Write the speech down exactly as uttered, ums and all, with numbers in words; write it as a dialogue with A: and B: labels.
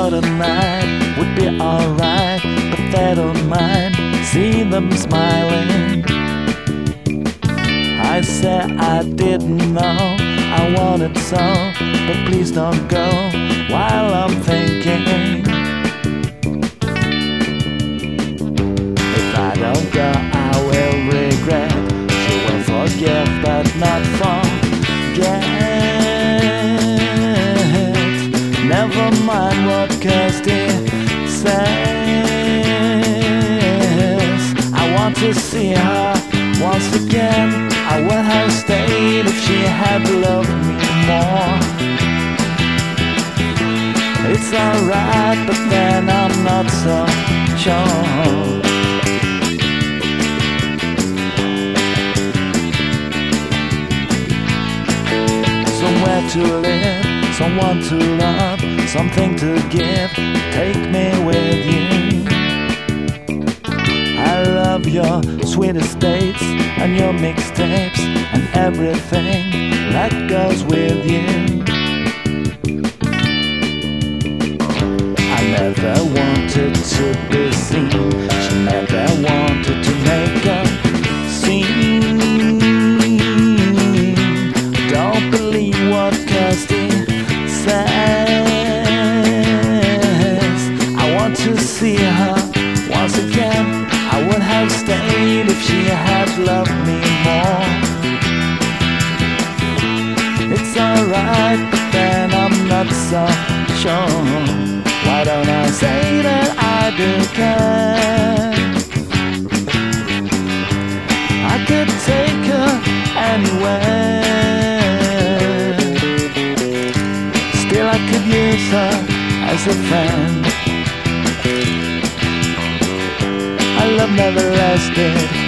A: for the night would be alright, but they don't mind, see them smiling. I said I didn't know I wanted so, but please don't go while I'm thinking. If I don't go, I will regret. She will forgive, but not forget. Never mind what Kirsty says. I want to see her once again. I would have stayed if she had loved me more. It's alright, but then I'm not so sure. Somewhere to live, someone to love, something to give, take me with you. I love your sweet estates and your mixtapes and everything that goes with you. I never wanted to be seen, she never wanted to make a scene. Don't believe what Kirsty says. I want to see her once again. I would have stayed if she had loved me more. It's alright, but then I'm not so sure. Why don't I say that I do care? I could take her anywhere. Still I could use her as a friend. Love never lasted